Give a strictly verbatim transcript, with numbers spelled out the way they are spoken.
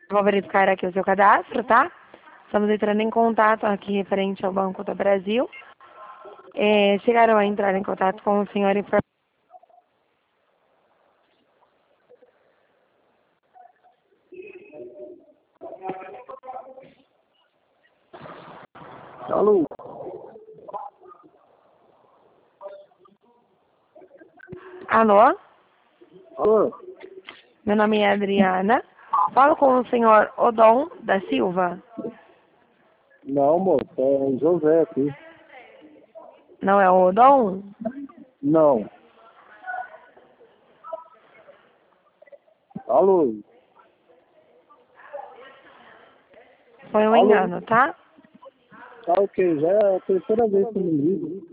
Vou verificar aqui o seu cadastro, tá? Estamos entrando em contato aqui referente ao Banco do Brasil. É, chegaram a entrar em contato com o senhor inform... Alô? Alô? Alô? Meu nome é Adriana. Falo com o senhor Odon da Silva. Não, moço, é José aqui. Não é o Odon? Não. Alô? Foi um Alô? engano, tá? Tá ok, já é a terceira vez que eu me ligo.